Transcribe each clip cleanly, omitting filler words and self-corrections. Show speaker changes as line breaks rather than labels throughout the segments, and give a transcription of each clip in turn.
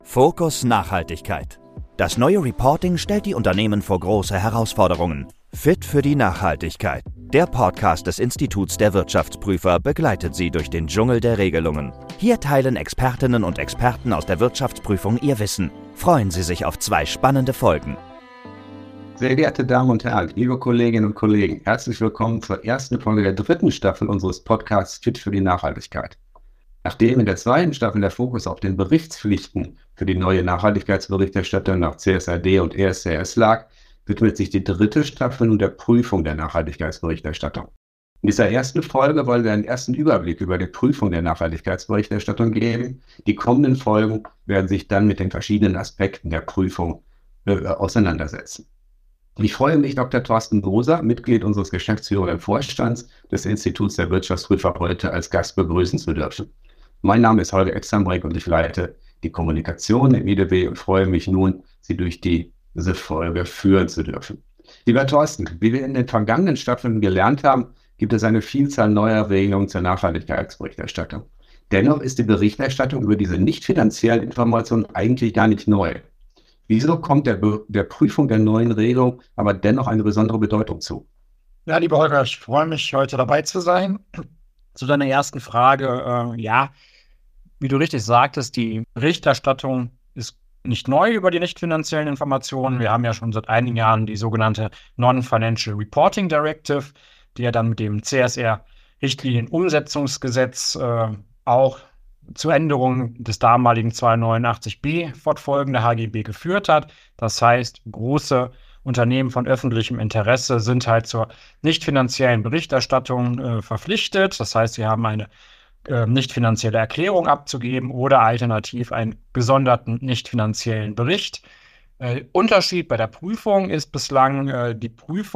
Fokus Nachhaltigkeit. Das neue Reporting stellt die Unternehmen vor große Herausforderungen. Fit für die Nachhaltigkeit. Der Podcast des Instituts der Wirtschaftsprüfer begleitet Sie durch den Dschungel der Regelungen. Hier teilen Expertinnen und Experten aus der Wirtschaftsprüfung ihr Wissen. Freuen Sie sich auf 2 spannende Folgen.
Sehr geehrte Damen und Herren, liebe Kolleginnen und Kollegen, herzlich willkommen zur ersten Folge der 3. Staffel unseres Podcasts Fit für die Nachhaltigkeit. Nachdem in der 2. Staffel der Fokus auf den Berichtspflichten für die neue Nachhaltigkeitsberichterstattung nach CSRD und ESRS lag, widmet sich die 3. Staffel nun der Prüfung der Nachhaltigkeitsberichterstattung. In dieser ersten Folge wollen wir einen ersten Überblick über die Prüfung der Nachhaltigkeitsberichterstattung geben. Die kommenden Folgen werden sich dann mit den verschiedenen Aspekten der Prüfung auseinandersetzen. Ich freue mich, Dr. Thorsten Groser, Mitglied unseres geschäftsführenden Vorstands des Instituts der Wirtschaftsprüfer, heute als Gast begrüßen zu dürfen. Mein Name ist Holger Exambrecht und ich leite die Kommunikation im IDW und freue mich nun, Sie durch diese Folge führen zu dürfen. Lieber Thorsten, wie wir in den vergangenen Staffeln gelernt haben, gibt es eine Vielzahl neuer Regelungen zur Nachhaltigkeitsberichterstattung. Dennoch ist die Berichterstattung über diese nicht finanziellen Informationen eigentlich gar nicht neu. Wieso kommt der Prüfung der neuen Regelung aber dennoch eine besondere Bedeutung zu?
Ja, lieber Holger, ich freue mich, heute dabei zu sein. Zu deiner ersten Frage, wie du richtig sagtest, die Berichterstattung ist nicht neu über die nicht finanziellen Informationen. Wir haben ja schon seit einigen Jahren die sogenannte Non-Financial Reporting Directive, die ja dann mit dem CSR-Richtlinienumsetzungsgesetz auch zur Änderung des damaligen 289b fortfolgende HGB geführt hat. Das heißt, große Unternehmen von öffentlichem Interesse sind halt zur nicht finanziellen Berichterstattung verpflichtet. Das heißt, sie haben eine nicht finanzielle Erklärung abzugeben oder alternativ einen gesonderten nicht finanziellen Bericht. Unterschied bei der Prüfung ist bislang die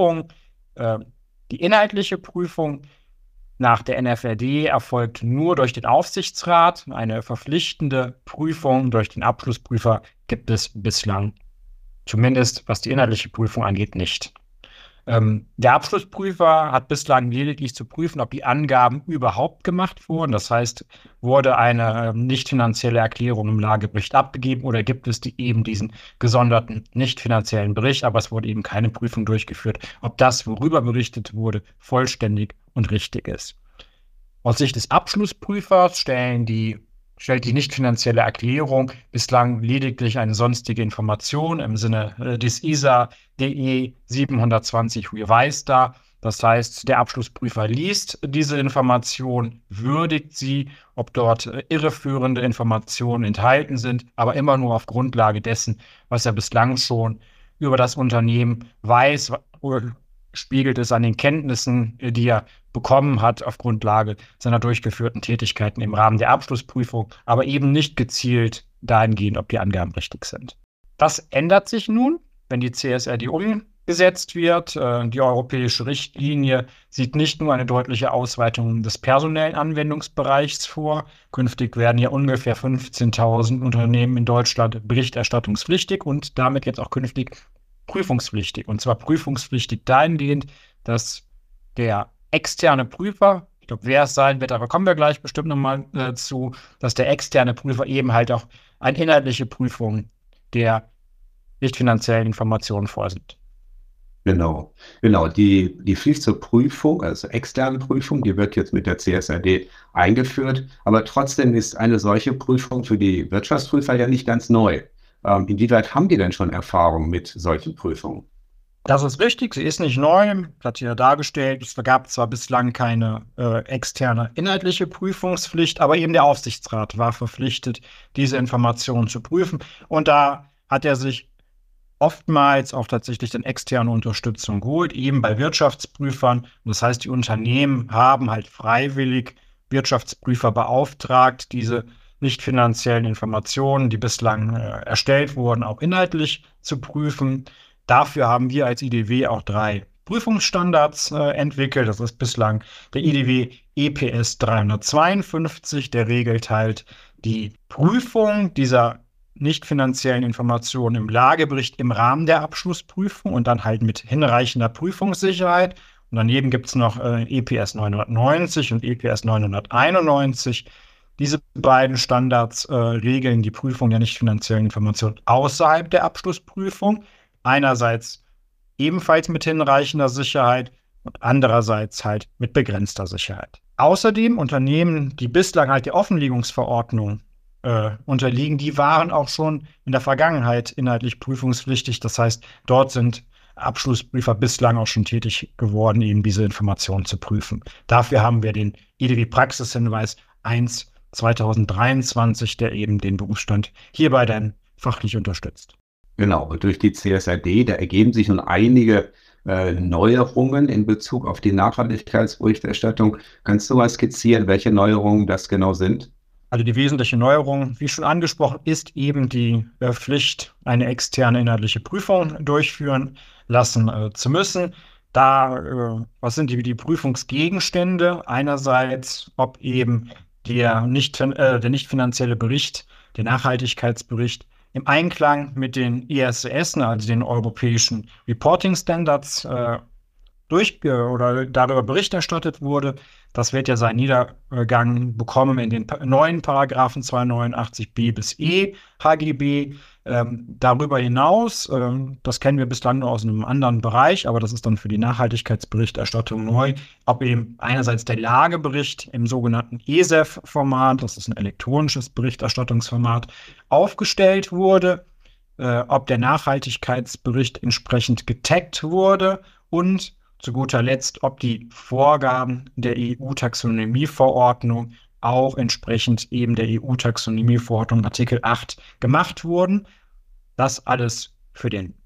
inhaltliche Prüfung nach der NFRD erfolgt nur durch den Aufsichtsrat. Eine verpflichtende Prüfung durch den Abschlussprüfer gibt es bislang, zumindest was die inhaltliche Prüfung angeht, nicht. Der Abschlussprüfer hat bislang lediglich zu prüfen, ob die Angaben überhaupt gemacht wurden. Das heißt, wurde eine nicht finanzielle Erklärung im Lagebericht abgegeben oder gibt es eben diesen gesonderten nicht finanziellen Bericht, aber es wurde eben keine Prüfung durchgeführt, ob das, worüber berichtet wurde, vollständig und richtig ist. Aus Sicht des Abschlussprüfers stellt die nicht finanzielle Erklärung bislang lediglich eine sonstige Information im Sinne des ISA DE 720 Revised dar. Das heißt, der Abschlussprüfer liest diese Information, würdigt sie, ob dort irreführende Informationen enthalten sind, aber immer nur auf Grundlage dessen, was er bislang schon über das Unternehmen weiß, spiegelt es an den Kenntnissen, die er bekommen hat auf Grundlage seiner durchgeführten Tätigkeiten im Rahmen der Abschlussprüfung, aber eben nicht gezielt dahingehend, ob die Angaben richtig sind. Das ändert sich nun, wenn die CSRD umgesetzt wird. Die europäische Richtlinie sieht nicht nur eine deutliche Ausweitung des personellen Anwendungsbereichs vor. Künftig werden ja ungefähr 15.000 Unternehmen in Deutschland berichterstattungspflichtig und damit jetzt auch künftig prüfungspflichtig. Und zwar prüfungspflichtig dahingehend, dass der externe Prüfer, ich glaube, wer es sein wird, aber kommen wir gleich bestimmt nochmal zu, dass der externe Prüfer eben halt auch eine inhaltliche Prüfung der nicht finanziellen Informationen vorsieht.
Genau. Die Pflicht zur Prüfung, also externe Prüfung, die wird jetzt mit der CSRD eingeführt, aber trotzdem ist eine solche Prüfung für die Wirtschaftsprüfer ja nicht ganz neu. Inwieweit haben die denn schon Erfahrung mit solchen Prüfungen?
Das ist richtig, sie ist nicht neu, hat hier dargestellt, es gab zwar bislang keine externe inhaltliche Prüfungspflicht, aber eben der Aufsichtsrat war verpflichtet, diese Informationen zu prüfen und da hat er sich oftmals auch tatsächlich dann externe Unterstützung geholt, eben bei Wirtschaftsprüfern. Das heißt, die Unternehmen haben halt freiwillig Wirtschaftsprüfer beauftragt, diese nicht finanziellen Informationen, die bislang erstellt wurden, auch inhaltlich zu prüfen. Dafür haben wir als IDW auch 3 Prüfungsstandards entwickelt. Das ist bislang der IDW EPS 352, der regelt halt die Prüfung dieser nicht finanziellen Informationen im Lagebericht im Rahmen der Abschlussprüfung und dann halt mit hinreichender Prüfungssicherheit. Und daneben gibt es noch EPS 990 und EPS 991. Diese beiden Standards regeln die Prüfung der nicht finanziellen Informationen außerhalb der Abschlussprüfung. Einerseits ebenfalls mit hinreichender Sicherheit und andererseits halt mit begrenzter Sicherheit. Außerdem Unternehmen, die bislang halt der Offenlegungsverordnung unterliegen, die waren auch schon in der Vergangenheit inhaltlich prüfungspflichtig. Das heißt, dort sind Abschlussprüfer bislang auch schon tätig geworden, eben diese Informationen zu prüfen. Dafür haben wir den IDW-Praxishinweis 1/2023, der eben den Berufsstand hierbei dann fachlich unterstützt.
Genau, und durch die CSRD, da ergeben sich nun einige Neuerungen in Bezug auf die Nachhaltigkeitsberichterstattung. Kannst du mal skizzieren, welche Neuerungen das genau sind?
Also die wesentliche Neuerung, wie schon angesprochen, ist eben die Pflicht, eine externe inhaltliche Prüfung durchführen lassen zu müssen. Was sind die Prüfungsgegenstände? Einerseits, ob eben der nicht finanzielle Bericht, der Nachhaltigkeitsbericht, im Einklang mit den ESRS, also den europäischen Reporting Standards, oder darüber Bericht erstattet wurde. Das wird ja seinen Niedergang bekommen in den neuen Paragraphen 289b bis e HGB. Darüber hinaus, das kennen wir bislang nur aus einem anderen Bereich, aber das ist dann für die Nachhaltigkeitsberichterstattung neu, ob eben einerseits der Lagebericht im sogenannten ESEF-Format, das ist ein elektronisches Berichterstattungsformat, aufgestellt wurde, ob der Nachhaltigkeitsbericht entsprechend getaggt wurde und zu guter Letzt, ob die Vorgaben der EU-Taxonomie-Verordnung auch entsprechend eben der EU-Taxonomie-Verordnung Artikel 8 gemacht wurden. Das alles für den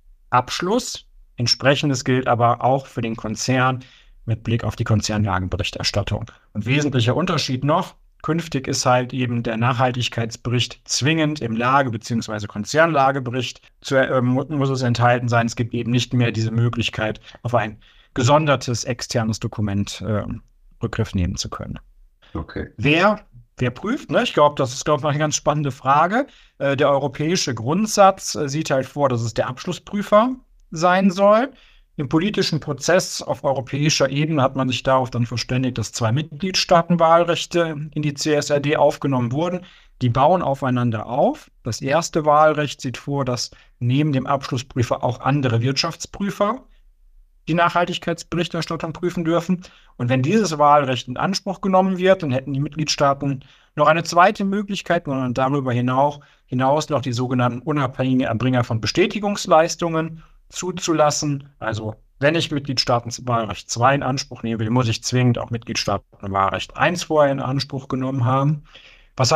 Abschluss. Entsprechendes gilt aber auch für den Konzern mit Blick auf die Konzernlagenberichterstattung. Und wesentlicher Unterschied noch, künftig ist halt eben der Nachhaltigkeitsbericht zwingend im Lage- bzw. Konzernlagebericht muss es enthalten sein. Es gibt eben nicht mehr diese Möglichkeit, auf ein gesondertes externes Dokument Rückgriff nehmen zu können.
Okay.
Wer prüft? Ne? Ich glaube, das ist eine ganz spannende Frage. Der europäische Grundsatz sieht halt vor, dass es der Abschlussprüfer sein soll. Im politischen Prozess auf europäischer Ebene hat man sich darauf dann verständigt, dass 2 Mitgliedstaatenwahlrechte in die CSRD aufgenommen wurden. Die bauen aufeinander auf. Das erste Wahlrecht sieht vor, dass neben dem Abschlussprüfer auch andere Wirtschaftsprüfer die Nachhaltigkeitsberichterstattung prüfen dürfen. Und wenn dieses Wahlrecht in Anspruch genommen wird, dann hätten die Mitgliedstaaten noch eine zweite Möglichkeit und darüber hinaus noch die sogenannten unabhängigen Erbringer von Bestätigungsleistungen zuzulassen. Also wenn ich Mitgliedstaatenwahlrecht 2 in Anspruch nehmen will, muss ich zwingend auch Mitgliedstaatenwahlrecht 1 vorher in Anspruch genommen haben. Was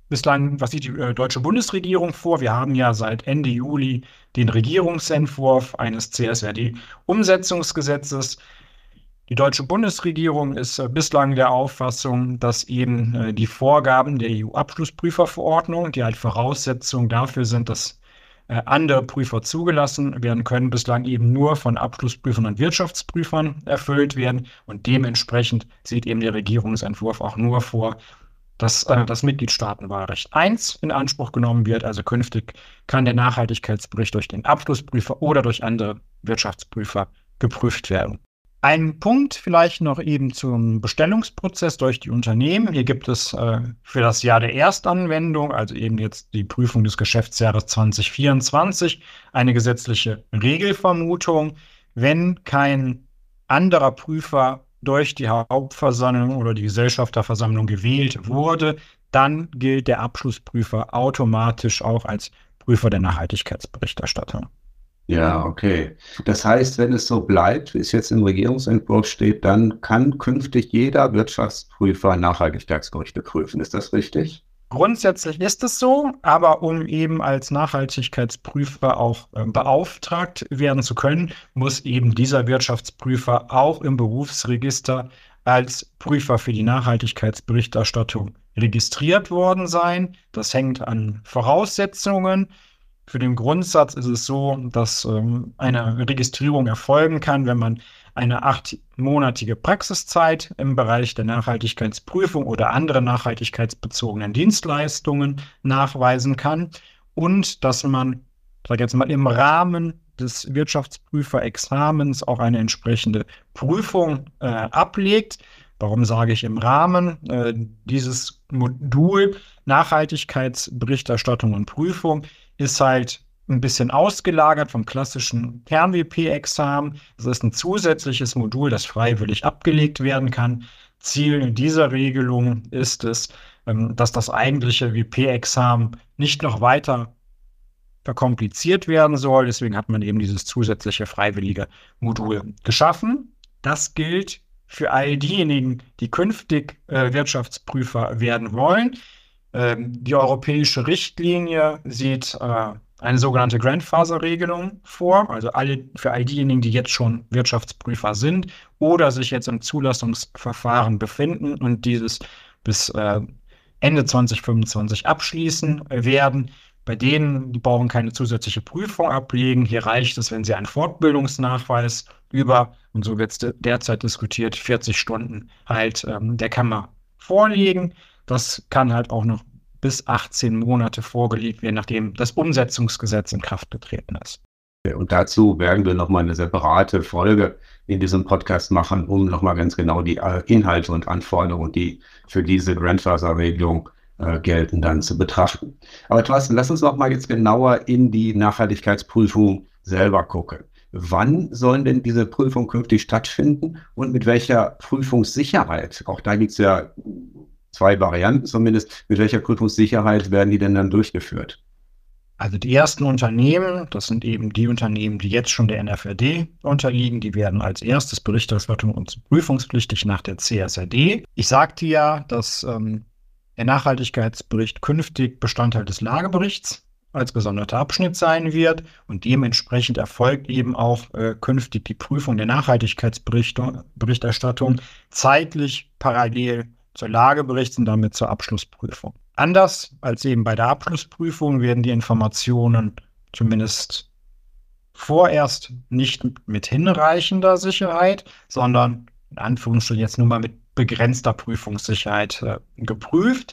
sieht die deutsche Bundesregierung vor? Wir haben ja seit Ende Juli den Regierungsentwurf eines CSRD-Umsetzungsgesetzes. Die deutsche Bundesregierung ist bislang der Auffassung, dass eben die Vorgaben der EU-Abschlussprüferverordnung, die halt Voraussetzung dafür sind, dass andere Prüfer zugelassen werden können, bislang eben nur von Abschlussprüfern und Wirtschaftsprüfern erfüllt werden. Und dementsprechend sieht eben der Regierungsentwurf auch nur vor, dass das Mitgliedstaatenwahlrecht 1 in Anspruch genommen wird. Also künftig kann der Nachhaltigkeitsbericht durch den Abschlussprüfer oder durch andere Wirtschaftsprüfer geprüft werden. Ein Punkt vielleicht noch eben zum Bestellungsprozess durch die Unternehmen. Hier gibt es für das Jahr der Erstanwendung, also eben jetzt die Prüfung des Geschäftsjahres 2024, eine gesetzliche Regelvermutung. Wenn kein anderer Prüfer durch die Hauptversammlung oder die Gesellschafterversammlung gewählt wurde, dann gilt der Abschlussprüfer automatisch auch als Prüfer der Nachhaltigkeitsberichterstattung.
Ja, okay. Das heißt, wenn es so bleibt, wie es jetzt im Regierungsentwurf steht, dann kann künftig jeder Wirtschaftsprüfer Nachhaltigkeitsberichte prüfen. Ist das richtig?
Grundsätzlich ist es so, aber um eben als Nachhaltigkeitsprüfer auch beauftragt werden zu können, muss eben dieser Wirtschaftsprüfer auch im Berufsregister als Prüfer für die Nachhaltigkeitsberichterstattung registriert worden sein. Das hängt an Voraussetzungen. Für den Grundsatz ist es so, dass eine Registrierung erfolgen kann, wenn man eine 8-monatige Praxiszeit im Bereich der Nachhaltigkeitsprüfung oder andere nachhaltigkeitsbezogenen Dienstleistungen nachweisen kann und dass man, sag jetzt mal, im Rahmen des Wirtschaftsprüferexamens auch eine entsprechende Prüfung ablegt. Warum sage ich im Rahmen? Dieses Modul Nachhaltigkeitsberichterstattung und Prüfung ist halt ein bisschen ausgelagert vom klassischen Kern-WP-Examen. Das ist ein zusätzliches Modul, das freiwillig abgelegt werden kann. Ziel dieser Regelung ist es, dass das eigentliche WP-Examen nicht noch weiter verkompliziert werden soll. Deswegen hat man eben dieses zusätzliche freiwillige Modul geschaffen. Das gilt für all diejenigen, die künftig Wirtschaftsprüfer werden wollen. Die europäische Richtlinie sieht eine sogenannte Grandfather-Regelung vor, also für all diejenigen, die jetzt schon Wirtschaftsprüfer sind oder sich jetzt im Zulassungsverfahren befinden und dieses bis Ende 2025 abschließen werden. Bei denen, die brauchen keine zusätzliche Prüfung ablegen. Hier reicht es, wenn sie einen Fortbildungsnachweis über, und so wird es derzeit diskutiert, 40 Stunden halt der Kammer vorlegen. Das kann halt auch noch bis 18 Monate vorgelegt werden, nachdem das Umsetzungsgesetz in Kraft getreten ist.
Und dazu werden wir nochmal eine separate Folge in diesem Podcast machen, um nochmal ganz genau die Inhalte und Anforderungen, die für diese Grandfather-Regelung gelten, dann zu betrachten. Aber Thorsten, lass uns noch mal jetzt genauer in die Nachhaltigkeitsprüfung selber gucken. Wann sollen denn diese Prüfungen künftig stattfinden und mit welcher Prüfungssicherheit? Auch da gibt es ja 2 Varianten zumindest. Mit welcher Prüfungssicherheit werden die denn dann durchgeführt?
Also die ersten Unternehmen, das sind eben die Unternehmen, die jetzt schon der NFRD unterliegen, die werden als erstes Berichterstattung und prüfungspflichtig nach der CSRD. Ich sagte ja, dass der Nachhaltigkeitsbericht künftig Bestandteil des Lageberichts als gesonderter Abschnitt sein wird und dementsprechend erfolgt eben auch künftig die Prüfung der Nachhaltigkeitsberichterstattung zeitlich parallel zur Lageberichts- und damit zur Abschlussprüfung. Anders als eben bei der Abschlussprüfung werden die Informationen zumindest vorerst nicht mit hinreichender Sicherheit, sondern in Anführungsstrichen jetzt nur mal mit begrenzter Prüfungssicherheit geprüft.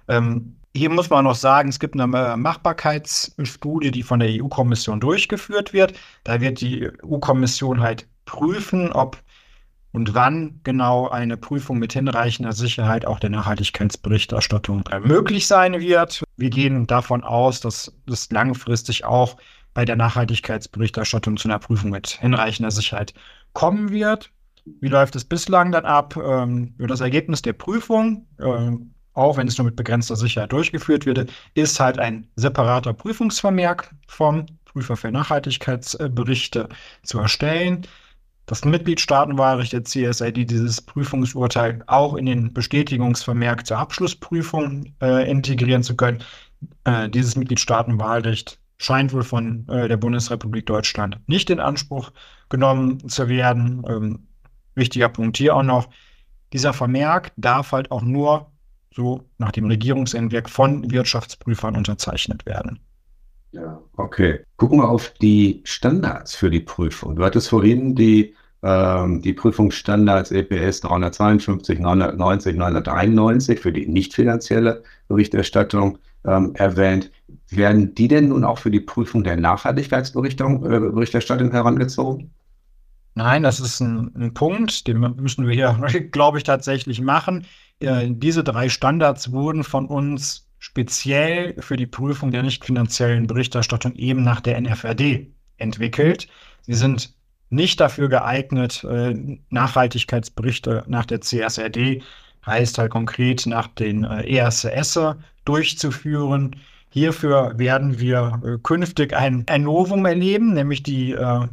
Hier muss man noch sagen, es gibt eine Machbarkeitsstudie, die von der EU-Kommission durchgeführt wird. Da wird die EU-Kommission halt prüfen, ob und wann genau eine Prüfung mit hinreichender Sicherheit auch der Nachhaltigkeitsberichterstattung möglich sein wird. Wir gehen davon aus, dass es langfristig auch bei der Nachhaltigkeitsberichterstattung zu einer Prüfung mit hinreichender Sicherheit kommen wird. Wie läuft es bislang dann ab? Das Ergebnis der Prüfung, auch wenn es nur mit begrenzter Sicherheit durchgeführt wird, ist halt ein separater Prüfungsvermerk vom Prüfer für Nachhaltigkeitsberichte zu erstellen. Das Mitgliedstaatenwahlrecht der CSRD dieses Prüfungsurteil auch in den Bestätigungsvermerk zur Abschlussprüfung integrieren zu können. Dieses Mitgliedstaatenwahlrecht scheint wohl von der Bundesrepublik Deutschland nicht in Anspruch genommen zu werden. Wichtiger Punkt hier auch noch, dieser Vermerk darf halt auch nur so nach dem Regierungsentwurf von Wirtschaftsprüfern unterzeichnet werden.
Ja, okay. Gucken wir auf die Standards für die Prüfung. Du hattest vorhin die Prüfungsstandards EPS 352, 990, 991 für die nicht finanzielle Berichterstattung erwähnt. Werden die denn nun auch für die Prüfung der Nachhaltigkeitsberichterstattung herangezogen?
Nein, das ist ein Punkt, den müssen wir hier, glaube ich, tatsächlich machen. Diese 3 Standards wurden von uns speziell für die Prüfung der nicht finanziellen Berichterstattung eben nach der NFRD entwickelt. Sie sind nicht dafür geeignet, Nachhaltigkeitsberichte nach der CSRD, heißt halt konkret nach den ESRS durchzuführen. Hierfür werden wir künftig ein Novum erleben, nämlich die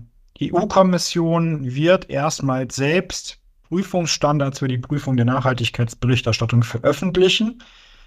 EU-Kommission wird erstmals selbst Prüfungsstandards für die Prüfung der Nachhaltigkeitsberichterstattung veröffentlichen.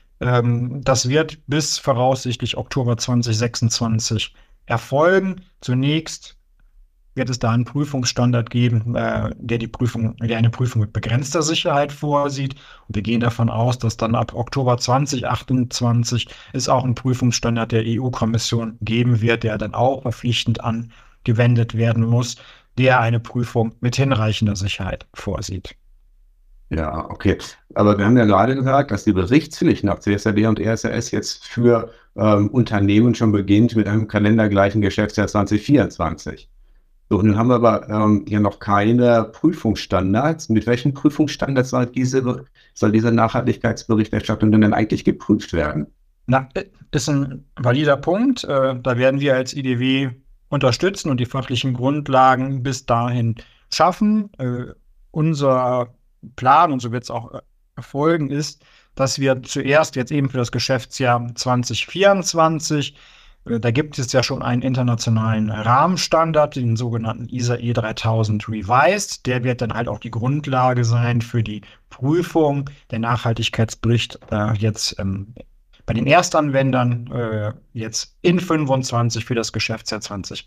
Das wird bis voraussichtlich Oktober 2026 erfolgen. Zunächst wird es da einen Prüfungsstandard geben, der eine Prüfung mit begrenzter Sicherheit vorsieht. Und wir gehen davon aus, dass dann ab Oktober 2028 es auch einen Prüfungsstandard der EU-Kommission geben wird, der dann auch verpflichtend angewendet werden muss, der eine Prüfung mit hinreichender Sicherheit vorsieht.
Ja, okay. Aber wir haben ja gerade gesagt, dass die Berichtspflicht nach CSRD und ESRS jetzt für Unternehmen schon beginnt mit einem kalendergleichen Geschäftsjahr 2024. So, nun haben wir aber hier noch keine Prüfungsstandards. Mit welchen Prüfungsstandards soll diese Nachhaltigkeitsberichterstattung denn eigentlich geprüft werden?
Na, ist ein valider Punkt. Da werden wir als IDW unterstützen und die fachlichen Grundlagen bis dahin schaffen. Unser Plan, und so wird es auch erfolgen, ist, dass wir zuerst jetzt eben für das Geschäftsjahr 2024, da gibt es ja schon einen internationalen Rahmenstandard, den sogenannten ISAE 3000 Revised. Der wird dann halt auch die Grundlage sein für die Prüfung der Nachhaltigkeitsbericht jetzt bei den Erstanwendern jetzt in 25 für das Geschäftsjahr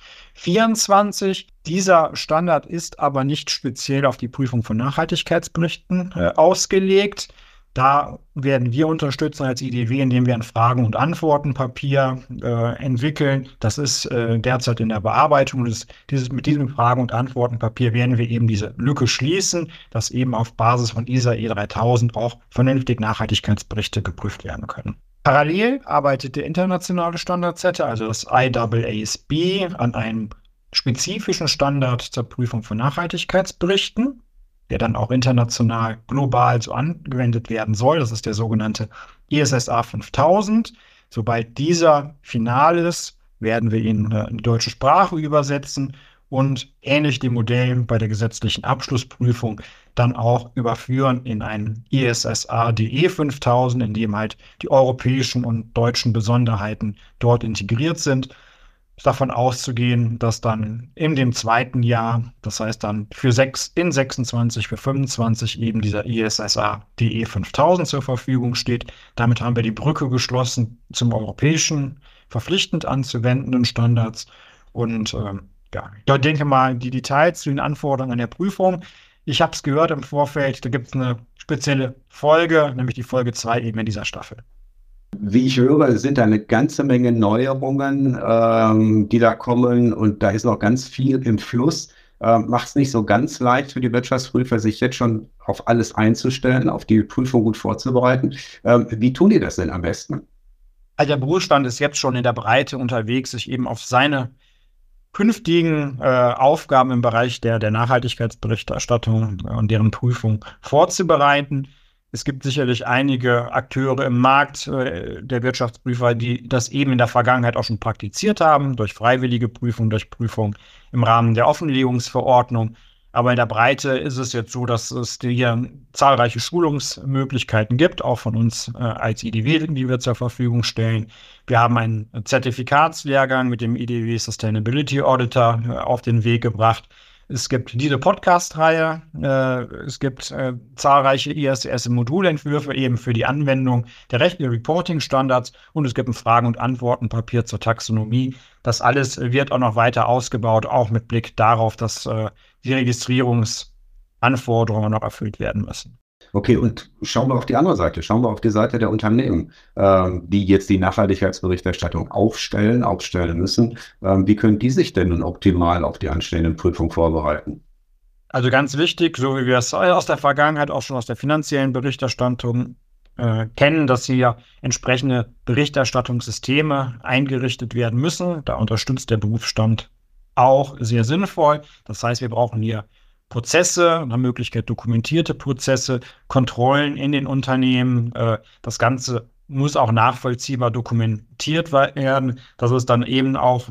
2024. Dieser Standard ist aber nicht speziell auf die Prüfung von Nachhaltigkeitsberichten ausgelegt. Da werden wir unterstützen als IDW, indem wir ein Fragen- und Antwortenpapier entwickeln. Das ist derzeit in der Bearbeitung. Mit diesem Fragen- und Antwortenpapier werden wir eben diese Lücke schließen, dass eben auf Basis von ISAE 3000 auch vernünftig Nachhaltigkeitsberichte geprüft werden können. Parallel arbeitet der internationale Standardsetter, also das IAASB, an einem spezifischen Standard zur Prüfung von Nachhaltigkeitsberichten, der dann auch international global so angewendet werden soll. Das ist der sogenannte ISSA 5000. Sobald dieser final ist, werden wir ihn in die deutsche Sprache übersetzen und ähnlich dem Modell bei der gesetzlichen Abschlussprüfung dann auch überführen in einen ISSA DE 5000, in dem halt die europäischen und deutschen Besonderheiten dort integriert sind. Ist davon auszugehen, dass dann in dem zweiten Jahr, das heißt dann in 26, für 25 eben dieser ISSA DE 5000 zur Verfügung steht. Damit haben wir die Brücke geschlossen zum europäischen, verpflichtend anzuwendenden Standards. Und ich denke mal, die Details zu den Anforderungen an der Prüfung. Ich habe es gehört im Vorfeld, da gibt es eine spezielle Folge, nämlich die Folge 2 eben in dieser Staffel.
Wie ich höre, sind da eine ganze Menge Neuerungen, die da kommen, und da ist noch ganz viel im Fluss. Macht es nicht so ganz leicht für die Wirtschaftsprüfer, sich jetzt schon auf alles einzustellen, auf die Prüfung gut vorzubereiten. Wie tun die das denn am besten?
Also der Berufsstand ist jetzt schon in der Breite unterwegs, sich eben auf seine künftigen Aufgaben im Bereich der Nachhaltigkeitsberichterstattung und deren Prüfung vorzubereiten. Es gibt sicherlich einige Akteure im Markt der Wirtschaftsprüfer, die das eben in der Vergangenheit auch schon praktiziert haben, durch freiwillige Prüfung, durch Prüfung im Rahmen der Offenlegungsverordnung. Aber in der Breite ist es jetzt so, dass es hier zahlreiche Schulungsmöglichkeiten gibt, auch von uns als IDW, die wir zur Verfügung stellen. Wir haben einen Zertifikatslehrgang mit dem IDW Sustainability Auditor auf den Weg gebracht. Es gibt diese Podcast-Reihe, es gibt zahlreiche ISS-Modulentwürfe eben für die Anwendung der Reporting-Standards und es gibt ein Fragen- und Antwortenpapier zur Taxonomie. Das alles wird auch noch weiter ausgebaut, auch mit Blick darauf, dass die Registrierungsanforderungen noch erfüllt werden müssen.
Okay, und schauen wir auf die andere Seite, schauen wir auf die Seite der Unternehmen, die jetzt die Nachhaltigkeitsberichterstattung aufstellen müssen. Wie können die sich denn nun optimal auf die anstehenden Prüfungen vorbereiten?
Also ganz wichtig, so wie wir es aus der Vergangenheit, auch schon aus der finanziellen Berichterstattung kennen, dass hier entsprechende Berichterstattungssysteme eingerichtet werden müssen. Da unterstützt der Berufsstand auch sehr sinnvoll. Das heißt, wir brauchen hier Prozesse, nach Möglichkeit dokumentierte Prozesse, Kontrollen in den Unternehmen. Das Ganze muss auch nachvollziehbar dokumentiert werden, dass es dann eben auch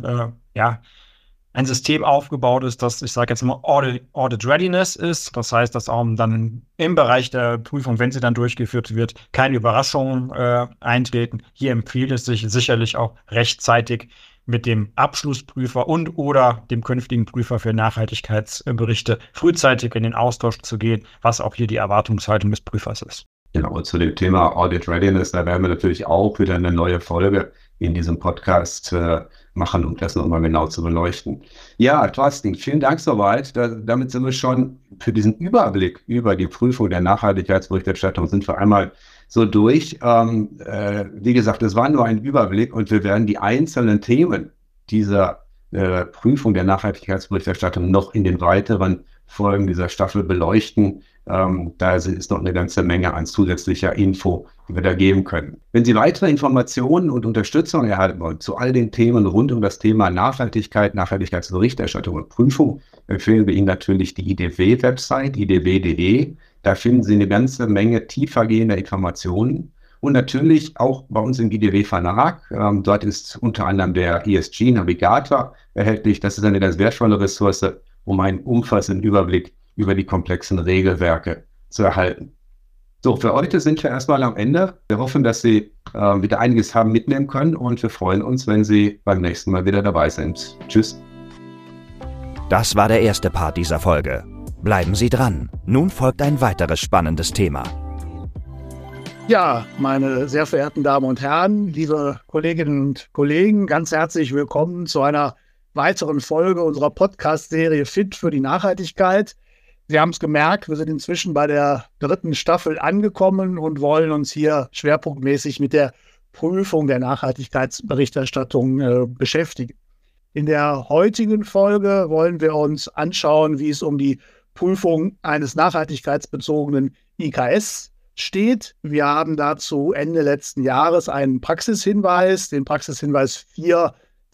ein System aufgebaut ist, das, ich sage jetzt mal, Audit Readiness ist. Das heißt, dass auch dann im Bereich der Prüfung, wenn sie dann durchgeführt wird, keine Überraschungen eintreten. Hier empfiehlt es sich sicherlich auch rechtzeitig mit dem Abschlussprüfer und oder dem künftigen Prüfer für Nachhaltigkeitsberichte frühzeitig in den Austausch zu gehen, was auch hier die Erwartungshaltung des Prüfers ist.
Genau, und zu dem Thema Audit Readiness, da werden wir natürlich auch wieder eine neue Folge in diesem Podcast machen, um das nochmal genau zu beleuchten. Ja, Thorsten, vielen Dank soweit. Damit sind wir schon für diesen Überblick über die Prüfung der Nachhaltigkeitsberichterstattung sind wir einmal so durch. Wie gesagt, es war nur ein Überblick und wir werden die einzelnen Themen dieser Prüfung der Nachhaltigkeitsberichterstattung noch in den weiteren Folgen dieser Staffel beleuchten. Da ist noch eine ganze Menge an zusätzlicher Info, die wir da geben können. Wenn Sie weitere Informationen und Unterstützung erhalten wollen zu all den Themen rund um das Thema Nachhaltigkeit, Nachhaltigkeitsberichterstattung und Prüfung, empfehlen wir Ihnen natürlich die IDW-Website, idw.de. Da finden Sie eine ganze Menge tiefergehender Informationen. Und natürlich auch bei uns im IDW-Verlag. Dort ist unter anderem der ESG-Navigator erhältlich. Das ist eine ganz wertvolle Ressource, um einen umfassenden Überblick über die komplexen Regelwerke zu erhalten. So, für heute sind wir erstmal am Ende. Wir hoffen, dass Sie wieder einiges haben mitnehmen können und wir freuen uns, wenn Sie beim nächsten Mal wieder dabei sind. Tschüss.
Das war der erste Part dieser Folge. Bleiben Sie dran. Nun folgt ein weiteres spannendes Thema.
Ja, meine sehr verehrten Damen und Herren, liebe Kolleginnen und Kollegen, ganz herzlich willkommen zu einer weiteren Folge unserer Podcast-Serie Fit für die Nachhaltigkeit. Sie haben es gemerkt, wir sind inzwischen bei der 3. Staffel angekommen und wollen uns hier schwerpunktmäßig mit der Prüfung der Nachhaltigkeitsberichterstattung beschäftigen. In der heutigen Folge wollen wir uns anschauen, wie es um die Prüfung eines nachhaltigkeitsbezogenen IKS steht. Wir haben dazu Ende letzten Jahres einen Praxishinweis, den Praxishinweis 4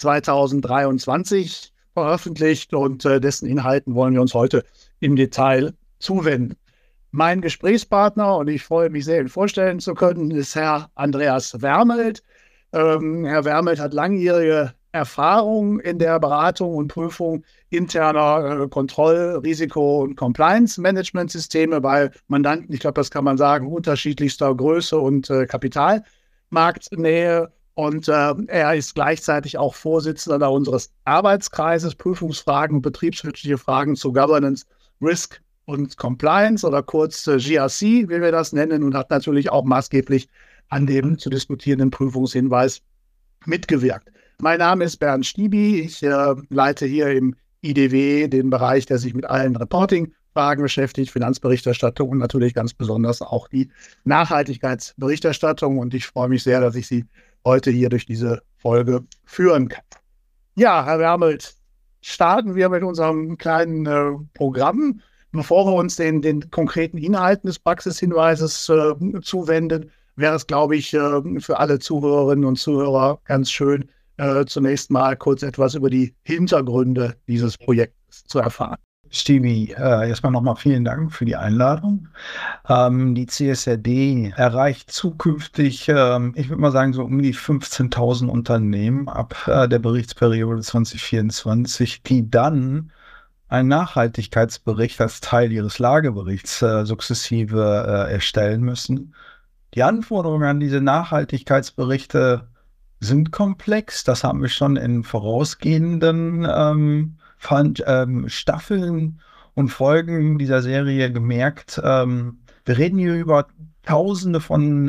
2023 veröffentlicht und dessen Inhalten wollen wir uns heute im Detail zuwenden. Mein Gesprächspartner, und ich freue mich sehr, ihn vorstellen zu können, ist Herr Andreas Wermelt. Herr Wermelt hat langjährige Erfahrung in der Beratung und Prüfung interner Kontroll-, Risiko- und Compliance-Management-Systeme bei Mandanten, ich glaube, das kann man sagen, unterschiedlichster Größe und Kapitalmarktnähe. Und er ist gleichzeitig auch Vorsitzender unseres Arbeitskreises Prüfungsfragen und betriebswirtschaftliche Fragen zu Governance, Risk und Compliance oder kurz GRC, wie wir das nennen, und hat natürlich auch maßgeblich an dem zu diskutierenden Prüfungshinweis mitgewirkt. Mein Name ist Bernd Stiebi. Ich leite hier im IDW den Bereich, der sich mit allen Reporting-Fragen beschäftigt, Finanzberichterstattung und natürlich ganz besonders auch die Nachhaltigkeitsberichterstattung. Und ich freue mich sehr, dass ich Sie heute hier durch diese Folge führen kann. Ja, Herr Wermelt, starten wir mit unserem kleinen Programm. Bevor wir uns den konkreten Inhalten des Praxishinweises zuwenden, wäre es, glaube ich, für alle Zuhörerinnen und Zuhörer ganz schön, zunächst mal kurz etwas über die Hintergründe dieses Projekts zu erfahren.
Stevie, erstmal nochmal vielen Dank für die Einladung. Die CSRD erreicht zukünftig, ich würde mal sagen, so um die 15.000 Unternehmen ab der Berichtsperiode 2024, die dann einen Nachhaltigkeitsbericht als Teil ihres Lageberichts sukzessive erstellen müssen. Die Anforderungen an diese Nachhaltigkeitsberichte sind komplex. Das haben wir schon in vorausgehenden Staffeln und Folgen dieser Serie gemerkt. Wir reden hier über Tausende von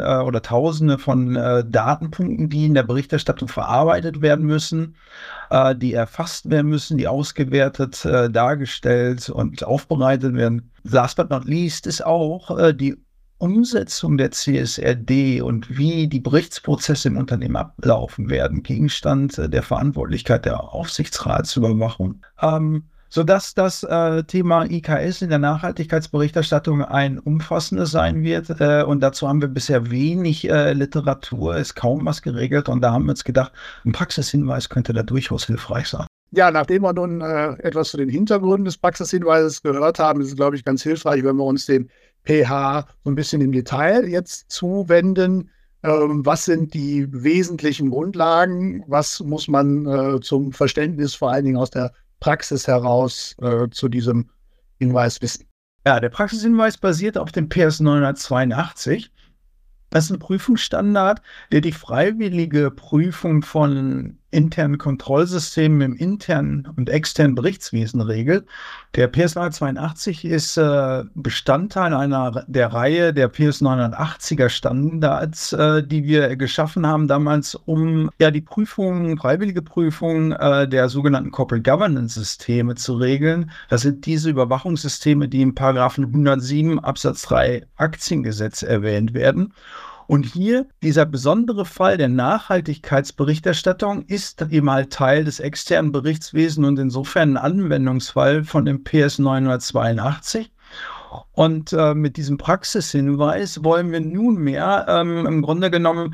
Datenpunkten, die in der Berichterstattung verarbeitet werden müssen, die erfasst werden müssen, die ausgewertet, dargestellt und aufbereitet werden. Last but not least ist auch die Umsetzung der CSRD und wie die Berichtsprozesse im Unternehmen ablaufen werden, Gegenstand der Verantwortlichkeit der Aufsichtsratsüberwachung, sodass das Thema IKS in der Nachhaltigkeitsberichterstattung ein umfassendes sein wird. Und dazu haben wir bisher wenig Literatur, ist kaum was geregelt. Und da haben wir uns gedacht, ein Praxishinweis könnte da durchaus hilfreich sein.
Ja, nachdem wir nun etwas zu den Hintergründen des Praxishinweises gehört haben, ist es, glaube ich, ganz hilfreich, wenn wir uns dem PH so ein bisschen im Detail jetzt zuwenden. Was sind die wesentlichen Grundlagen? Was muss man zum Verständnis vor allen Dingen aus der Praxis heraus zu diesem Hinweis wissen?
Ja, der Praxishinweis basiert auf dem PS 982. Das ist ein Prüfungsstandard, der die freiwillige Prüfung von internen Kontrollsystemen im internen und externen Berichtswesen regelt. Der PS 982 ist Bestandteil der Reihe der PS 980er Standards, die wir geschaffen haben damals, um die freiwillige Prüfung der sogenannten Corporate Governance Systeme zu regeln. Das sind diese Überwachungssysteme, die im Paragraphen 107 Absatz 3 Aktiengesetz erwähnt werden. Und hier, dieser besondere Fall der Nachhaltigkeitsberichterstattung ist eben halt Teil des externen Berichtswesens und insofern ein Anwendungsfall von dem PS 982. Und mit diesem Praxishinweis wollen wir nunmehr im Grunde genommen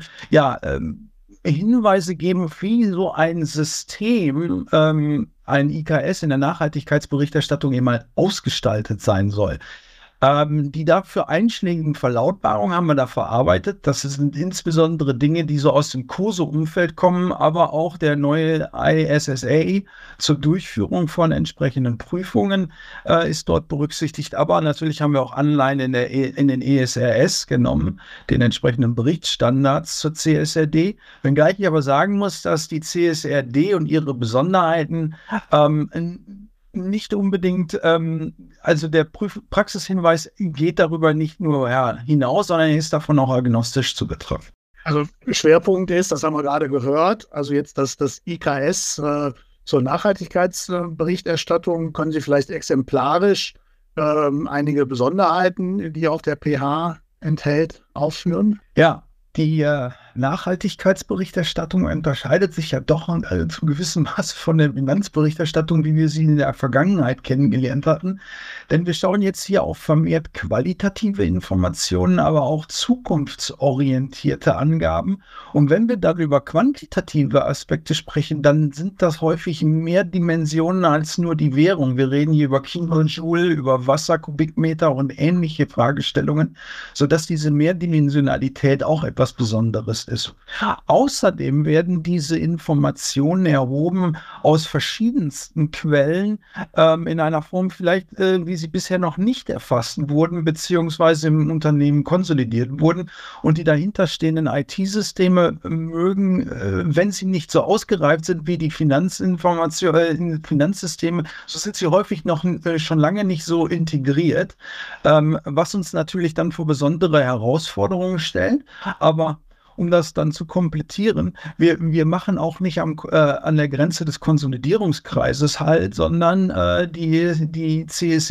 Hinweise geben, wie so ein System, ein IKS in der Nachhaltigkeitsberichterstattung eben mal ausgestaltet sein soll. Die dafür einschlägigen Verlautbarungen haben wir da verarbeitet. Das sind insbesondere Dinge, die so aus dem COSO-Umfeld kommen, aber auch der neue ISSA zur Durchführung von entsprechenden Prüfungen ist dort berücksichtigt. Aber natürlich haben wir auch Anleihen in den ESRS genommen, den entsprechenden Berichtsstandards zur CSRD. Wenngleich ich aber sagen muss, dass die CSRD und ihre Besonderheiten nicht unbedingt, also der Praxishinweis geht darüber nicht nur hinaus, sondern ist davon auch agnostisch zu betrachten.
Also Schwerpunkt ist, das haben wir gerade gehört, also jetzt das IKS zur Nachhaltigkeitsberichterstattung, können Sie vielleicht exemplarisch einige Besonderheiten, die auch der PH enthält, aufführen?
Ja. Die Nachhaltigkeitsberichterstattung unterscheidet sich ja doch zu gewissem Maß von der Bilanzberichterstattung, wie wir sie in der Vergangenheit kennengelernt hatten. Denn wir schauen jetzt hier auf vermehrt qualitative Informationen, aber auch zukunftsorientierte Angaben. Und wenn wir darüber quantitative Aspekte sprechen, dann sind das häufig mehr Dimensionen als nur die Währung. Wir reden hier über Kilojoule, über Wasserkubikmeter und ähnliche Fragestellungen, sodass diese Mehrdimensionalität auch etwas Besonderes ist. Außerdem werden diese Informationen erhoben aus verschiedensten Quellen in einer Form vielleicht, wie sie bisher noch nicht erfasst wurden, beziehungsweise im Unternehmen konsolidiert wurden. Und die dahinterstehenden IT-Systeme mögen, wenn sie nicht so ausgereift sind wie die Finanzsysteme, so sind sie häufig noch schon lange nicht so integriert, was uns natürlich dann vor besondere Herausforderungen stellt. Aber um das dann zu komplettieren, wir machen auch nicht an der Grenze des Konsolidierungskreises halt, sondern die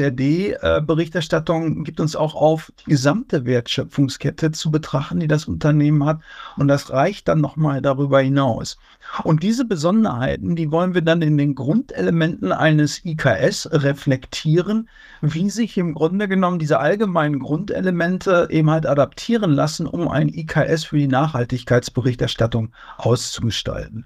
CSRD-Berichterstattung gibt uns auch auf die gesamte Wertschöpfungskette zu betrachten, die das Unternehmen hat. Und das reicht dann nochmal darüber hinaus. Und diese Besonderheiten, die wollen wir dann in den Grundelementen eines IKS reflektieren, wie sich im Grunde genommen diese allgemeinen Grundelemente eben halt adaptieren lassen, um ein IKS für die Nachhaltigkeitsberichterstattung auszugestalten.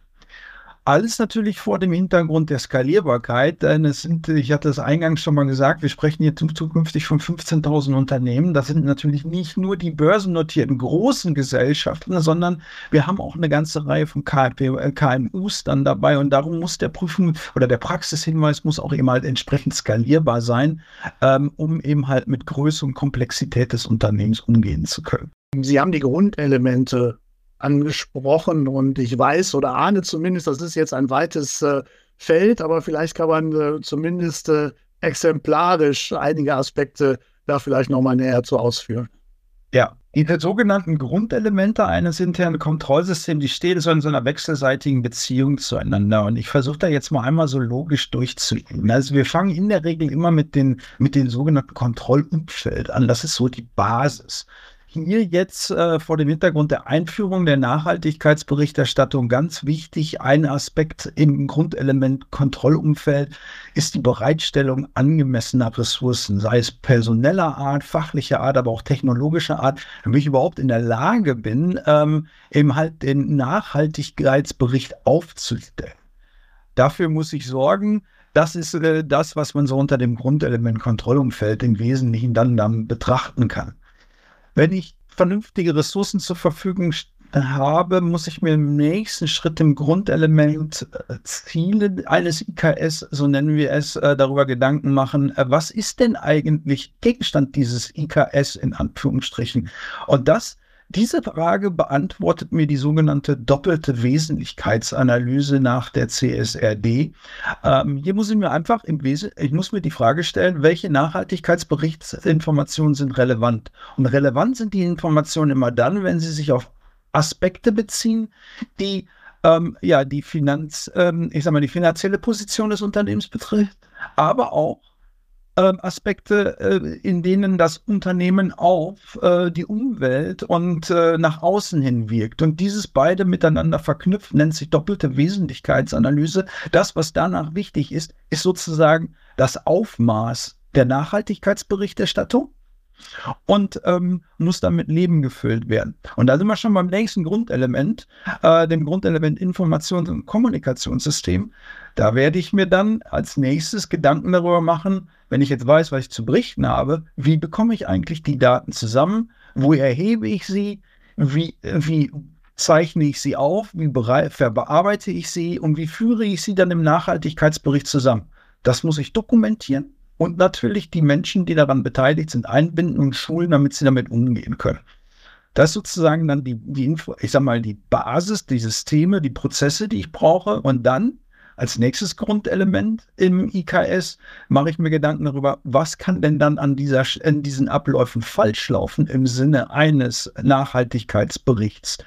Alles natürlich vor dem Hintergrund der Skalierbarkeit, denn ich hatte es eingangs schon mal gesagt, wir sprechen hier zukünftig von 15.000 Unternehmen. Das sind natürlich nicht nur die börsennotierten großen Gesellschaften, sondern wir haben auch eine ganze Reihe von KMUs dann dabei und darum muss der der Praxishinweis muss auch eben halt entsprechend skalierbar sein, um eben halt mit Größe und Komplexität des Unternehmens umgehen zu können.
Sie haben die Grundelemente angesprochen und ich weiß oder ahne zumindest, das ist jetzt ein weites Feld, aber vielleicht kann man zumindest exemplarisch einige Aspekte da vielleicht nochmal näher zu ausführen.
Ja, die sogenannten Grundelemente eines internen Kontrollsystems, die stehen so in so einer wechselseitigen Beziehung zueinander. Und ich versuche da jetzt mal einmal so logisch durchzugehen. Also wir fangen in der Regel immer mit den sogenannten Kontrollumfeld an. Das ist so die Basis. Hier jetzt vor dem Hintergrund der Einführung der Nachhaltigkeitsberichterstattung ganz wichtig, ein Aspekt im Grundelement Kontrollumfeld ist die Bereitstellung angemessener Ressourcen, sei es personeller Art, fachlicher Art, aber auch technologischer Art, damit ich überhaupt in der Lage bin, eben halt den Nachhaltigkeitsbericht aufzustellen. Dafür muss ich sorgen. Das ist das, was man so unter dem Grundelement Kontrollumfeld im Wesentlichen dann betrachten kann. Wenn ich vernünftige Ressourcen zur Verfügung habe, muss ich mir im nächsten Schritt im Grundelement Ziele eines IKS, so nennen wir es, darüber Gedanken machen, was ist denn eigentlich Gegenstand dieses IKS in Anführungsstrichen? Und diese Frage beantwortet mir die sogenannte doppelte Wesentlichkeitsanalyse nach der CSRD. Hier muss ich mir einfach ich muss mir die Frage stellen, welche Nachhaltigkeitsberichtsinformationen sind relevant? Und relevant sind die Informationen immer dann, wenn sie sich auf Aspekte beziehen, die die finanzielle Position des Unternehmens betrifft, aber auch Aspekte, in denen das Unternehmen auf die Umwelt und nach außen hin wirkt. Und dieses beide miteinander verknüpft, nennt sich doppelte Wesentlichkeitsanalyse. Das, was danach wichtig ist, ist sozusagen das Aufmaß der Nachhaltigkeitsberichterstattung und muss dann mit Leben gefüllt werden. Und da sind wir schon beim nächsten Grundelement, dem Grundelement Informations- und Kommunikationssystem. Da werde ich mir dann als nächstes Gedanken darüber machen, wenn ich jetzt weiß, was ich zu berichten habe, wie bekomme ich eigentlich die Daten zusammen, wo erhebe ich sie, wie zeichne ich sie auf, wie bearbeite ich sie und wie führe ich sie dann im Nachhaltigkeitsbericht zusammen. Das muss ich dokumentieren. Und natürlich die Menschen, die daran beteiligt sind, einbinden und schulen, damit sie damit umgehen können. Das ist sozusagen dann die Basis, die Systeme, die Prozesse, die ich brauche. Und dann als nächstes Grundelement im IKS mache ich mir Gedanken darüber, was kann denn dann an diesen Abläufen falsch laufen im Sinne eines Nachhaltigkeitsberichts.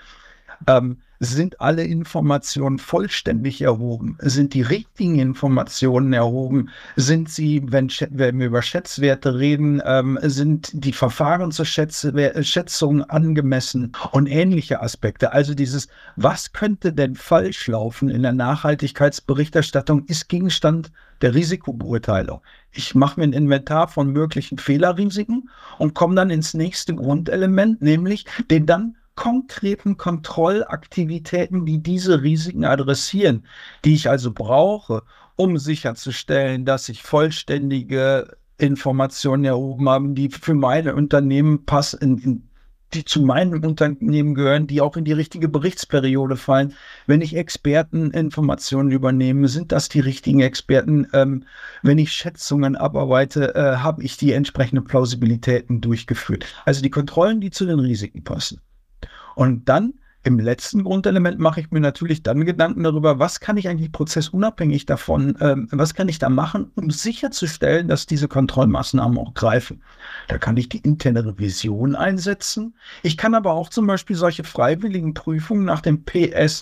Sind alle Informationen vollständig erhoben? Sind die richtigen Informationen erhoben? Sind sie, wenn wir über Schätzwerte reden, sind die Verfahren zur Schätzung angemessen und ähnliche Aspekte? Also was könnte denn falsch laufen in der Nachhaltigkeitsberichterstattung, ist Gegenstand der Risikobeurteilung. Ich mache mir ein Inventar von möglichen Fehlerrisiken und komme dann ins nächste Grundelement, nämlich den dann konkreten Kontrollaktivitäten, die diese Risiken adressieren, die ich also brauche, um sicherzustellen, dass ich vollständige Informationen erhoben habe, die für meine Unternehmen passen, die zu meinem Unternehmen gehören, die auch in die richtige Berichtsperiode fallen. Wenn ich Experteninformationen übernehme, sind das die richtigen Experten? Wenn ich Schätzungen abarbeite, habe ich die entsprechenden Plausibilitäten durchgeführt. Also die Kontrollen, die zu den Risiken passen. Und dann im letzten Grundelement mache ich mir natürlich dann Gedanken darüber, was kann ich eigentlich prozessunabhängig davon, was kann ich da machen, um sicherzustellen, dass diese Kontrollmaßnahmen auch greifen. Da kann ich die interne Revision einsetzen. Ich kann aber auch zum Beispiel solche freiwilligen Prüfungen nach dem PS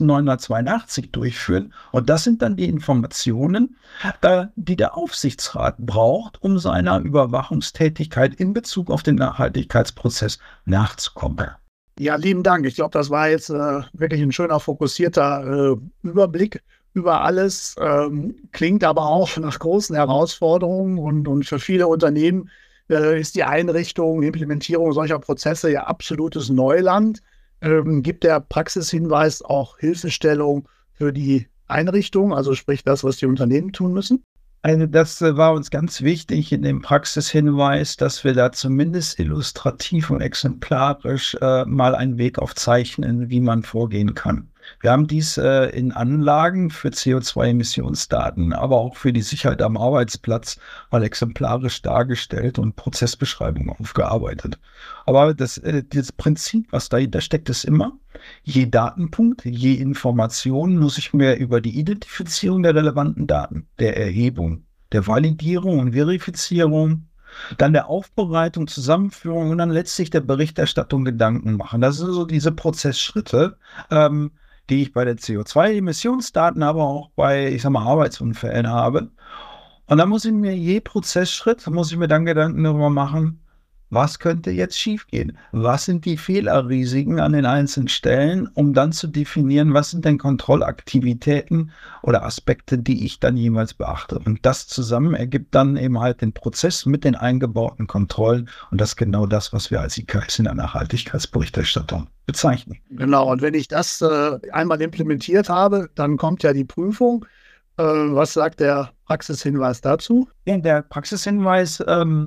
982 durchführen. Und das sind dann die Informationen, die der Aufsichtsrat braucht, um seiner Überwachungstätigkeit in Bezug auf den Nachhaltigkeitsprozess nachzukommen.
Ja, lieben Dank. Ich glaube, das war jetzt wirklich ein schöner, fokussierter Überblick über alles. Klingt aber auch nach großen Herausforderungen und für viele Unternehmen ist die Einrichtung, Implementierung solcher Prozesse ja absolutes Neuland. Gibt der Praxishinweis auch Hilfestellung für die Einrichtung, also sprich das, was die Unternehmen tun müssen?
Also das war uns ganz wichtig in dem Praxishinweis, dass wir da zumindest illustrativ und exemplarisch mal einen Weg aufzeichnen, wie man vorgehen kann. Wir haben dies in Anlagen für CO2-Emissionsdaten, aber auch für die Sicherheit am Arbeitsplatz mal exemplarisch dargestellt und Prozessbeschreibungen aufgearbeitet. Aber das Prinzip, was dahinter steckt, ist immer, je Datenpunkt, je Information muss ich mir über die Identifizierung der relevanten Daten, der Erhebung, der Validierung und Verifizierung, dann der Aufbereitung, Zusammenführung und dann letztlich der Berichterstattung Gedanken machen. Das sind so diese Prozessschritte, die ich bei den CO2-Emissionsdaten, aber auch bei, Arbeitsunfällen habe. Und dann muss ich mir je Prozessschritt, dann Gedanken darüber machen, was könnte jetzt schiefgehen? Was sind die Fehlerrisiken an den einzelnen Stellen, um dann zu definieren, was sind denn Kontrollaktivitäten oder Aspekte, die ich dann jeweils beachte? Und das zusammen ergibt dann eben halt den Prozess mit den eingebauten Kontrollen. Und das ist genau das, was wir als IKS in der Nachhaltigkeitsberichterstattung bezeichnen.
Genau, und wenn ich das einmal implementiert habe, dann kommt ja die Prüfung. Was sagt der Praxishinweis dazu?
Ja, der Praxishinweis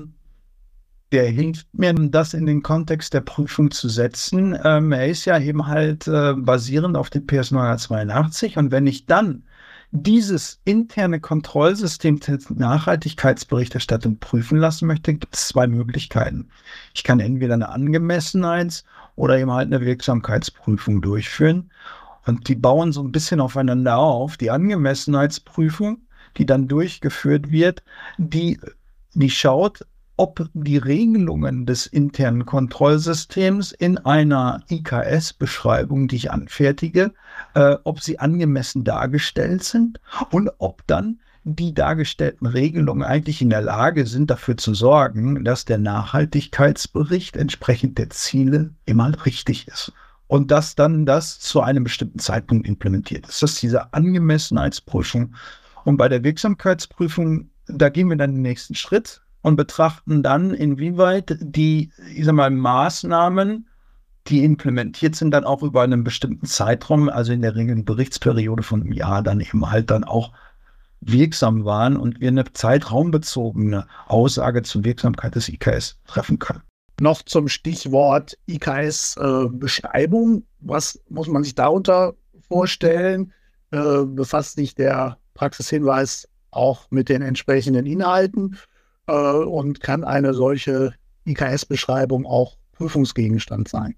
der hilft mir, das in den Kontext der Prüfung zu setzen. Er ist ja eben halt basierend auf dem PS 982. Und wenn ich dann dieses interne Kontrollsystem der Nachhaltigkeitsberichterstattung prüfen lassen möchte, gibt es zwei Möglichkeiten. Ich kann entweder eine Angemessenheits- oder eben halt eine Wirksamkeitsprüfung durchführen. Und die bauen so ein bisschen aufeinander auf. Die Angemessenheitsprüfung, die dann durchgeführt wird, die schaut, ob die Regelungen des internen Kontrollsystems in einer IKS-Beschreibung, die ich anfertige, ob sie angemessen dargestellt sind und ob dann die dargestellten Regelungen eigentlich in der Lage sind, dafür zu sorgen, dass der Nachhaltigkeitsbericht entsprechend der Ziele immer richtig ist. Und dass dann das zu einem bestimmten Zeitpunkt implementiert ist. Das ist diese Angemessenheitsprüfung. Und bei der Wirksamkeitsprüfung, da gehen wir dann den nächsten Schritt und betrachten dann, inwieweit die, Maßnahmen, die implementiert sind, dann auch über einen bestimmten Zeitraum, also in der Regel eine Berichtsperiode von einem Jahr, dann eben halt dann auch wirksam waren und wir eine zeitraumbezogene Aussage zur Wirksamkeit des IKS treffen können.
Noch zum Stichwort IKS-Beschreibung. Was muss man sich darunter vorstellen? Befasst sich der Praxishinweis auch mit den entsprechenden Inhalten und kann eine solche IKS-Beschreibung auch Prüfungsgegenstand sein?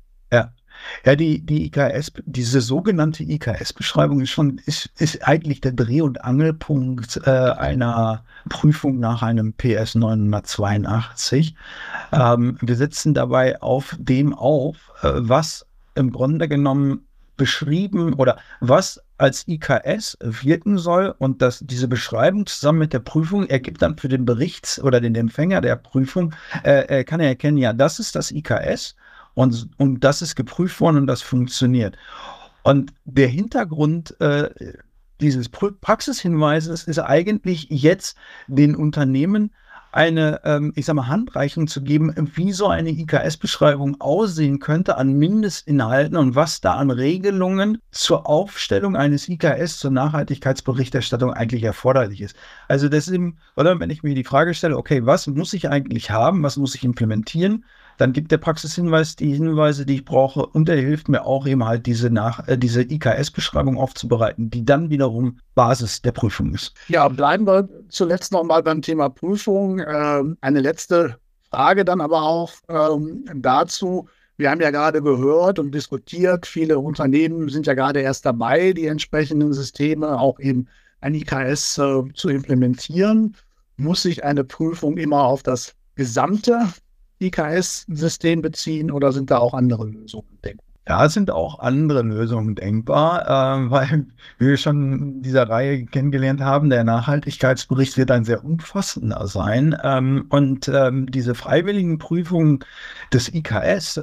Ja, die IKS, diese sogenannte IKS-Beschreibung ist eigentlich der Dreh- und Angelpunkt einer Prüfung nach einem PS 982. Wir setzen dabei auf dem auf, was im Grunde genommen beschrieben oder was als IKS wirken soll, und diese Beschreibung zusammen mit der Prüfung ergibt dann für den Berichts- oder den Empfänger der Prüfung, kann er erkennen, ja, das ist das IKS. Und das ist geprüft worden und das funktioniert. Und der Hintergrund dieses Praxishinweises ist eigentlich jetzt den Unternehmen eine, Handreichung zu geben, wie so eine IKS-Beschreibung aussehen könnte an Mindestinhalten und was da an Regelungen zur Aufstellung eines IKS zur Nachhaltigkeitsberichterstattung eigentlich erforderlich ist. Also das ist eben, oder wenn ich mir die Frage stelle, okay, was muss ich eigentlich haben, was muss ich implementieren? Dann gibt der Praxishinweis die Hinweise, die ich brauche, und er hilft mir auch eben halt diese IKS-Beschreibung aufzubereiten, die dann wiederum Basis der Prüfung ist.
Ja, bleiben wir zuletzt nochmal beim Thema Prüfung. Eine letzte Frage dann aber auch dazu. Wir haben ja gerade gehört und diskutiert, viele Unternehmen sind ja gerade erst dabei, die entsprechenden Systeme, auch eben ein IKS zu implementieren. Muss sich eine Prüfung immer auf das gesamte IKS-System beziehen oder sind da auch andere Lösungen denkbar?
Ja, es sind auch andere Lösungen denkbar, weil wir schon in dieser Reihe kennengelernt haben, der Nachhaltigkeitsbericht wird ein sehr umfassender sein. Diese freiwilligen Prüfungen des IKS,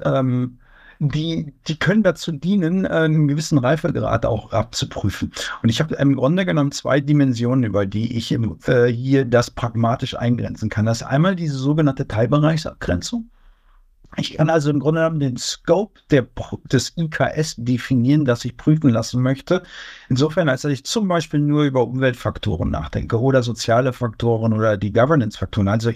die können dazu dienen, einen gewissen Reifegrad auch abzuprüfen. Und ich habe im Grunde genommen zwei Dimensionen, über die ich hier das pragmatisch eingrenzen kann. Das ist einmal diese sogenannte Teilbereichsabgrenzung. Ich kann also im Grunde genommen den Scope des IKS definieren, das ich prüfen lassen möchte. Insofern, als dass ich zum Beispiel nur über Umweltfaktoren nachdenke oder soziale Faktoren oder die Governance-Faktoren, also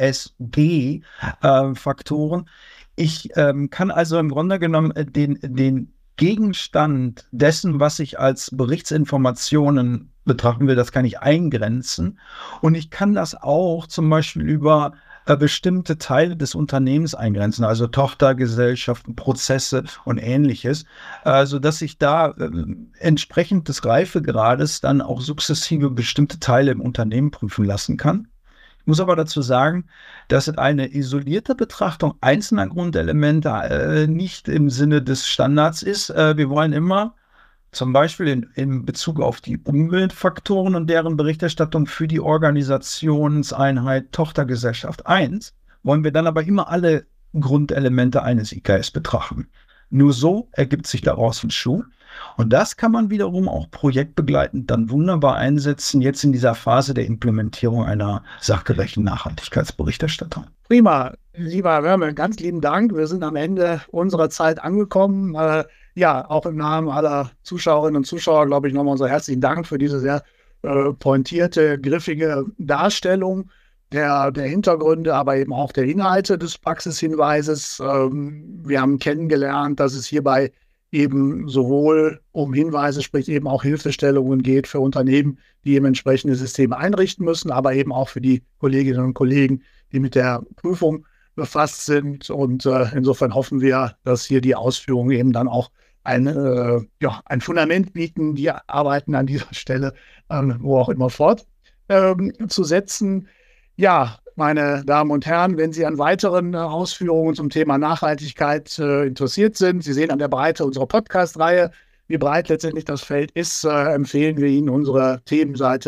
ESG-Faktoren. Ich kann also im Grunde genommen den Gegenstand dessen, was ich als Berichtsinformationen betrachten will, das kann ich eingrenzen. Und ich kann das auch zum Beispiel über bestimmte Teile des Unternehmens eingrenzen, also Tochtergesellschaften, Prozesse und Ähnliches, sodass ich da entsprechend des Reifegrades dann auch sukzessive bestimmte Teile im Unternehmen prüfen lassen kann. Ich muss aber dazu sagen, dass eine isolierte Betrachtung einzelner Grundelemente nicht im Sinne des Standards ist. Wir wollen immer zum Beispiel in Bezug auf die Umweltfaktoren und deren Berichterstattung für die Organisationseinheit Tochtergesellschaft 1, wollen wir dann aber immer alle Grundelemente eines IKS betrachten. Nur so ergibt sich daraus ein Schuh. Und das kann man wiederum auch projektbegleitend dann wunderbar einsetzen, jetzt in dieser Phase der Implementierung einer sachgerechten Nachhaltigkeitsberichterstattung.
Prima, lieber Wörmel, ganz lieben Dank. Wir sind am Ende unserer Zeit angekommen. Auch im Namen aller Zuschauerinnen und Zuschauer, glaube ich, nochmal unser herzlichen Dank für diese sehr pointierte, griffige Darstellung der Hintergründe, aber eben auch der Inhalte des Praxishinweises. Wir haben kennengelernt, dass es hierbei eben sowohl um Hinweise, sprich eben auch Hilfestellungen geht für Unternehmen, die eben entsprechende Systeme einrichten müssen, aber eben auch für die Kolleginnen und Kollegen, die mit der Prüfung befasst sind. Und insofern hoffen wir, dass hier die Ausführungen eben dann auch ein Fundament bieten, die Arbeiten an dieser Stelle, wo auch immer fortzusetzen. Ja, meine Damen und Herren, wenn Sie an weiteren Ausführungen zum Thema Nachhaltigkeit interessiert sind, Sie sehen an der Breite unserer Podcast-Reihe, wie breit letztendlich das Feld ist, empfehlen wir Ihnen unsere Themenseite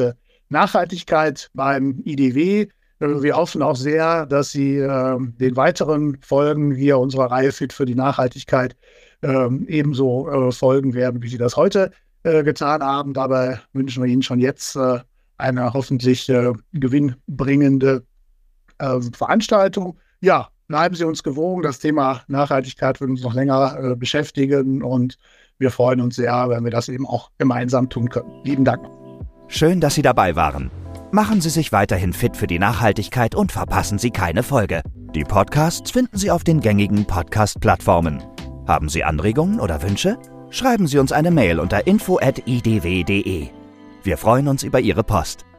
Nachhaltigkeit beim IDW. Wir hoffen auch sehr, dass Sie den weiteren Folgen hier unserer Reihe Fit für die Nachhaltigkeit ebenso folgen werden, wie Sie das heute getan haben. Dabei wünschen wir Ihnen schon jetzt eine hoffentlich gewinnbringende Veranstaltung. Ja, bleiben Sie uns gewogen. Das Thema Nachhaltigkeit wird uns noch länger beschäftigen und wir freuen uns sehr, wenn wir das eben auch gemeinsam tun können. Lieben Dank.
Schön, dass Sie dabei waren. Machen Sie sich weiterhin fit für die Nachhaltigkeit und verpassen Sie keine Folge. Die Podcasts finden Sie auf den gängigen Podcast-Plattformen. Haben Sie Anregungen oder Wünsche? Schreiben Sie uns eine Mail unter info@idw.de. Wir freuen uns über Ihre Post.